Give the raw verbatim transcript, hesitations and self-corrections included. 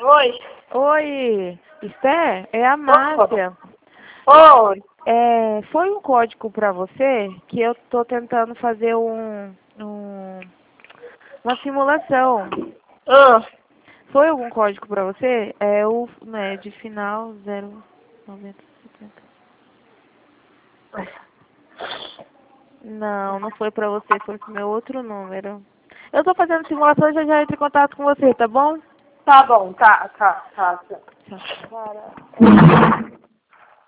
Oi. Oi, Esté, é a Márcia. Oi. É, foi um código para você que eu tô tentando fazer um, um uma simulação. Ah. Foi algum código para você? É o né, de final zero noventa setenta. Não, não foi para você, foi pro meu outro número. Eu tô fazendo simulação e já já entro em contato com você, tá bom? Tá bom, tá, tá, tá. Tchau. Cara.